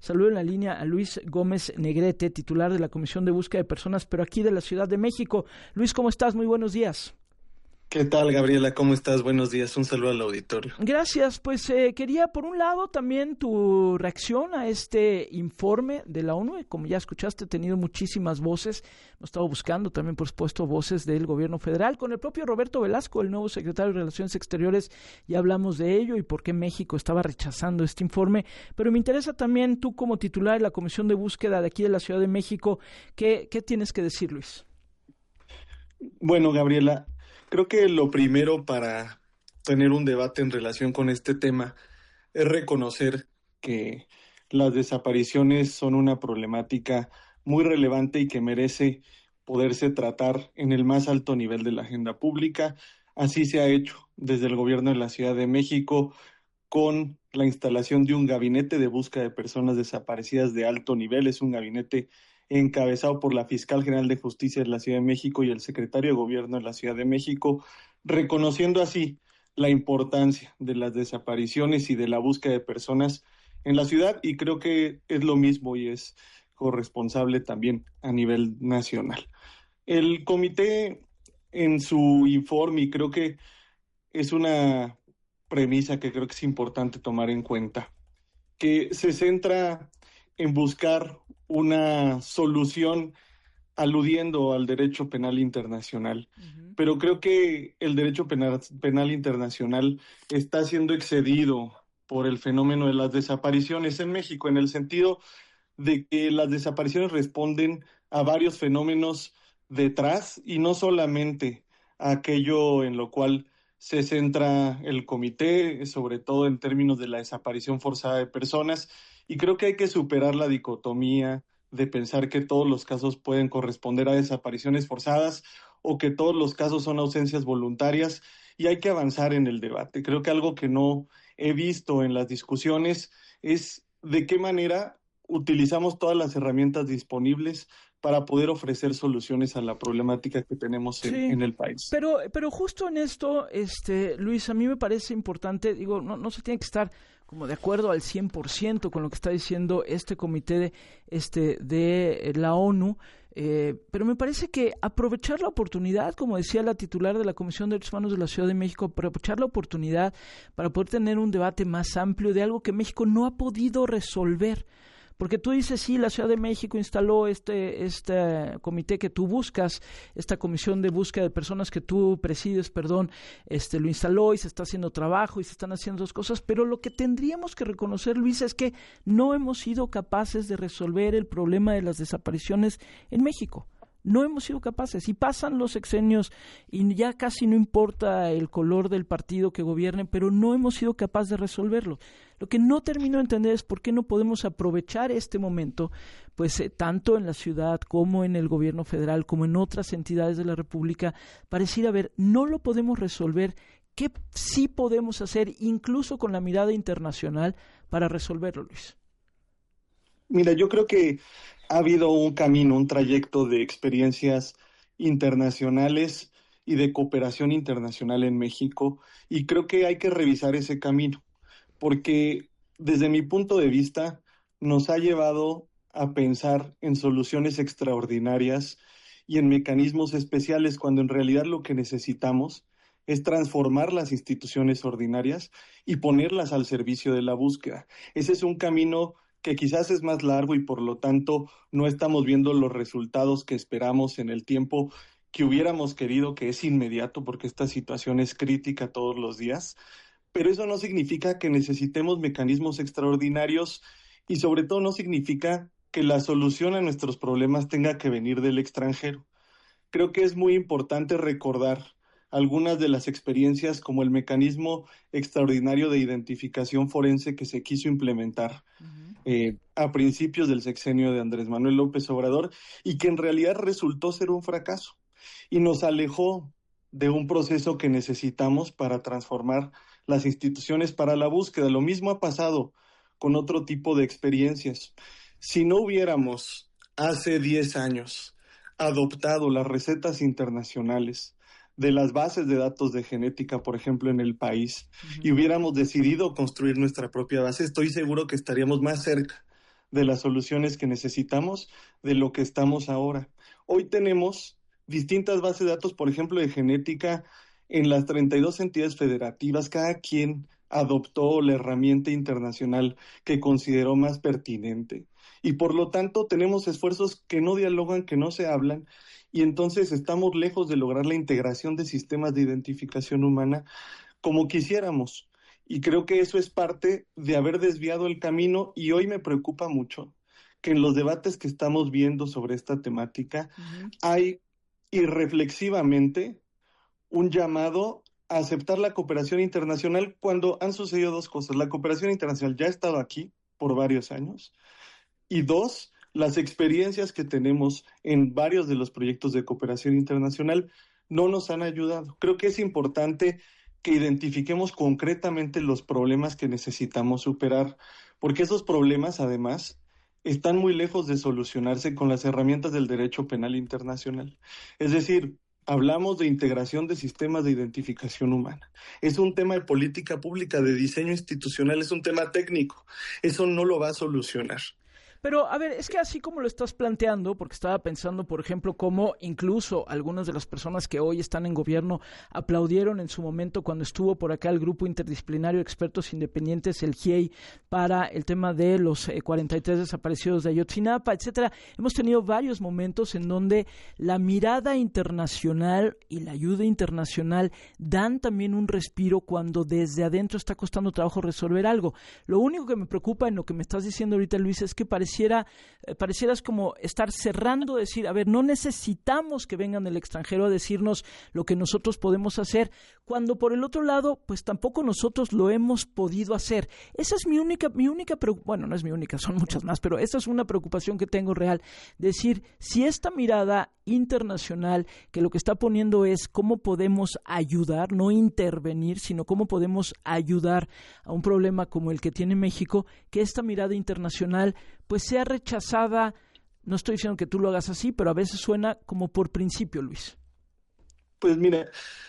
Saludo en la línea a Luis Gómez Negrete, titular de la Comisión de Búsqueda de Personas, pero aquí de la Ciudad de México. Luis, ¿cómo estás? Muy buenos días. ¿Qué tal, Gabriela? ¿Cómo estás? Buenos días. Un saludo al auditorio. Gracias. Pues quería, por un lado, también tu reacción a este informe de la ONU. Como ya escuchaste, he tenido muchísimas voces. Hemos estado buscando también, por supuesto, voces del gobierno federal. Con el propio Roberto Velasco, el nuevo secretario de Relaciones Exteriores, ya hablamos de ello y por qué México estaba rechazando este informe. Pero me interesa también, tú como titular de la Comisión de Búsqueda de aquí de la Ciudad de México, ¿qué tienes que decir, Luis? Bueno, Gabriela, creo que lo primero para tener un debate en relación con este tema es reconocer que las desapariciones son una problemática muy relevante y que merece poderse tratar en el más alto nivel de la agenda pública. Así se ha hecho desde el gobierno de la Ciudad de México con la instalación de un gabinete de búsqueda de personas desaparecidas de alto nivel. Es un gabinete encabezado por la Fiscal General de Justicia de la Ciudad de México y el Secretario de Gobierno de la Ciudad de México, reconociendo así la importancia de las desapariciones y de la búsqueda de personas en la ciudad, y creo que es lo mismo y es corresponsable también a nivel nacional. El comité en su informe, y creo que es una premisa que creo que es importante tomar en cuenta, que se centra en buscar una solución aludiendo al derecho penal internacional. Uh-huh. Pero creo que el derecho penal internacional está siendo excedido por el fenómeno de las desapariciones en México, en el sentido de que las desapariciones responden a varios fenómenos detrás y no solamente a aquello en lo cual se centra el comité, sobre todo en términos de la desaparición forzada de personas, y creo que hay que superar la dicotomía de pensar que todos los casos pueden corresponder a desapariciones forzadas o que todos los casos son ausencias voluntarias, y hay que avanzar en el debate. Creo que algo que no he visto en las discusiones es de qué manera utilizamos todas las herramientas disponibles para poder ofrecer soluciones a la problemática que tenemos en el país. Pero justo en esto, Luis, a mí me parece importante, digo, no se tiene que estar como de acuerdo al 100% con lo que está diciendo este comité de la ONU, pero me parece que aprovechar la oportunidad, como decía la titular de la Comisión de Derechos Humanos de la Ciudad de México, aprovechar la oportunidad para poder tener un debate más amplio de algo que México no ha podido resolver. Porque tú dices, sí, la Ciudad de México instaló este comité que tú buscas, esta comisión de búsqueda de personas que tú presides, lo instaló y se está haciendo trabajo y se están haciendo dos cosas, pero lo que tendríamos que reconocer, Luis, es que no hemos sido capaces de resolver el problema de las desapariciones en México. No hemos sido capaces, y pasan los sexenios y ya casi no importa el color del partido que gobierne, pero no hemos sido capaces de resolverlo. Lo que no termino de entender es por qué no podemos aprovechar este momento, pues tanto en la ciudad como en el gobierno federal, como en otras entidades de la República, para decir, a ver, no lo podemos resolver, ¿qué sí podemos hacer, incluso con la mirada internacional, para resolverlo, Luis? Mira, yo creo que ha habido un camino, un trayecto de experiencias internacionales y de cooperación internacional en México, y creo que hay que revisar ese camino, porque desde mi punto de vista nos ha llevado a pensar en soluciones extraordinarias y en mecanismos especiales, cuando en realidad lo que necesitamos es transformar las instituciones ordinarias y ponerlas al servicio de la búsqueda. Ese es un camino que quizás es más largo y por lo tanto no estamos viendo los resultados que esperamos en el tiempo que hubiéramos querido, que es inmediato, porque esta situación es crítica todos los días, pero eso no significa que necesitemos mecanismos extraordinarios, y sobre todo no significa que la solución a nuestros problemas tenga que venir del extranjero. Creo que es muy importante recordar algunas de las experiencias, como el mecanismo extraordinario de identificación forense que se quiso implementar a principios del sexenio de Andrés Manuel López Obrador, y que en realidad resultó ser un fracaso y nos alejó de un proceso que necesitamos para transformar las instituciones para la búsqueda. Lo mismo ha pasado con otro tipo de experiencias. Si no hubiéramos hace 10 años adoptado las recetas internacionales de las bases de datos de genética, por ejemplo, en el país, y hubiéramos decidido construir nuestra propia base, estoy seguro que estaríamos más cerca de las soluciones que necesitamos de lo que estamos ahora. Hoy tenemos distintas bases de datos, por ejemplo, de genética en las 32 entidades federativas. Cada quien adoptó la herramienta internacional que consideró más pertinente. Y por lo tanto tenemos esfuerzos que no dialogan, que no se hablan, y entonces estamos lejos de lograr la integración de sistemas de identificación humana como quisiéramos. Y creo que eso es parte de haber desviado el camino, y hoy me preocupa mucho que en los debates que estamos viendo sobre esta temática hay irreflexivamente un llamado a aceptar la cooperación internacional cuando han sucedido dos cosas. La cooperación internacional ya ha estado aquí por varios años, y dos, las experiencias que tenemos en varios de los proyectos de cooperación internacional no nos han ayudado. Creo que es importante que identifiquemos concretamente los problemas que necesitamos superar, porque esos problemas, además, están muy lejos de solucionarse con las herramientas del derecho penal internacional. Es decir, hablamos de integración de sistemas de identificación humana. Es un tema de política pública, de diseño institucional, es un tema técnico. Eso no lo va a solucionar. Pero, a ver, es que así como lo estás planteando, porque estaba pensando, por ejemplo, cómo incluso algunas de las personas que hoy están en gobierno aplaudieron en su momento cuando estuvo por acá el Grupo Interdisciplinario de Expertos Independientes, el GIEI, para el tema de los 43 desaparecidos de Ayotzinapa, etcétera. Hemos tenido varios momentos en donde la mirada internacional y la ayuda internacional dan también un respiro cuando desde adentro está costando trabajo resolver algo. Lo único que me preocupa en lo que me estás diciendo ahorita, Luis, es que parecieras como estar cerrando, decir, a ver, no necesitamos que vengan del extranjero a decirnos lo que nosotros podemos hacer, cuando por el otro lado, pues tampoco nosotros lo hemos podido hacer. Esa es mi única bueno, no es mi única, son muchas más, pero esa es una preocupación que tengo real, decir, si esta mirada internacional, que lo que está poniendo es cómo podemos ayudar, no intervenir, sino cómo podemos ayudar a un problema como el que tiene México, que esta mirada internacional pues sea rechazada. No estoy diciendo que tú lo hagas así, pero a veces suena como por principio, Luis. Pues mira,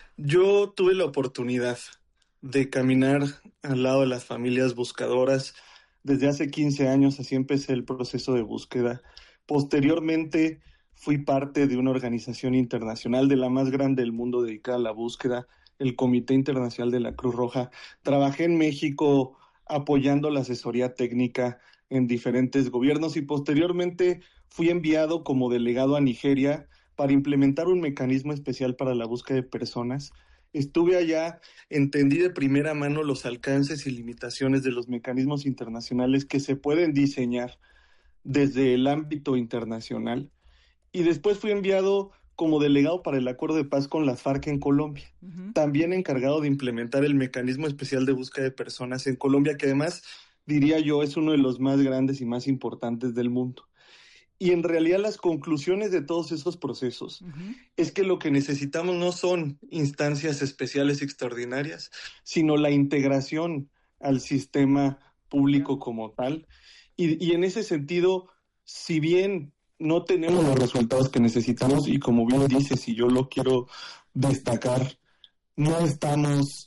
yo tuve la oportunidad de caminar al lado de las familias buscadoras desde hace 15 años, así empecé el proceso de búsqueda. Posteriormente fui parte de una organización internacional, de la más grande del mundo dedicada a la búsqueda, el Comité Internacional de la Cruz Roja. Trabajé en México apoyando la asesoría técnica en diferentes gobiernos, y posteriormente fui enviado como delegado a Nigeria para implementar un mecanismo especial para la búsqueda de personas. Estuve allá, entendí de primera mano los alcances y limitaciones de los mecanismos internacionales que se pueden diseñar desde el ámbito internacional, y después fui enviado como delegado para el acuerdo de paz con las FARC en Colombia, también encargado de implementar el mecanismo especial de búsqueda de personas en Colombia, que además, diría yo, es uno de los más grandes y más importantes del mundo. Y en realidad las conclusiones de todos esos procesos es que lo que necesitamos no son instancias especiales extraordinarias, sino la integración al sistema público como tal. Y en ese sentido, si bien no tenemos los resultados que necesitamos, y como bien dices, y yo lo quiero destacar, no estamos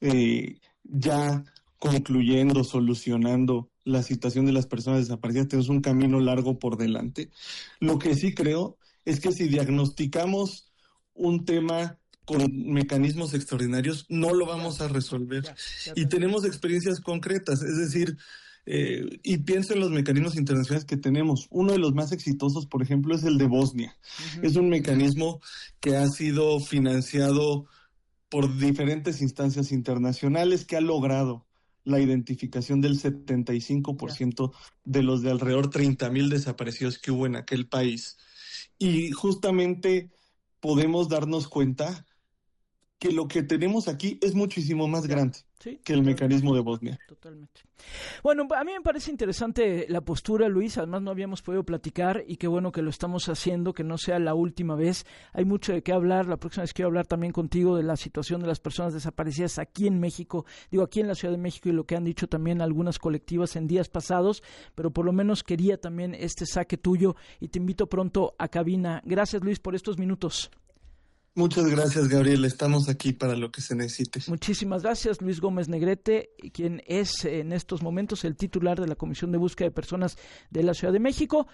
ya concluyendo, solucionando la situación de las personas desaparecidas. Tenemos un camino largo por delante. Lo que sí creo es que si diagnosticamos un tema con mecanismos extraordinarios, no lo vamos a resolver. Y tenemos experiencias concretas, es decir, y pienso en los mecanismos internacionales que tenemos. Uno de los más exitosos, por ejemplo, es el de Bosnia. Es un mecanismo que ha sido financiado por diferentes instancias internacionales, que ha logrado la identificación del 75% de los de alrededor 30,000 desaparecidos que hubo en aquel país. Y justamente podemos darnos cuenta que lo que tenemos aquí es muchísimo más grande que el mecanismo de Bosnia. Totalmente. Bueno, a mí me parece interesante la postura, Luis. Además, no habíamos podido platicar, y qué bueno que lo estamos haciendo, que no sea la última vez. Hay mucho de qué hablar. La próxima vez quiero hablar también contigo de la situación de las personas desaparecidas aquí en México, aquí en la Ciudad de México, y lo que han dicho también algunas colectivas en días pasados, pero por lo menos quería también este saque tuyo, y te invito pronto a cabina. Gracias, Luis, por estos minutos. Muchas gracias, Gabriel. Estamos aquí para lo que se necesite. Muchísimas gracias, Luis Gómez Negrete, quien es en estos momentos el titular de la Comisión de Búsqueda de Personas de la Ciudad de México.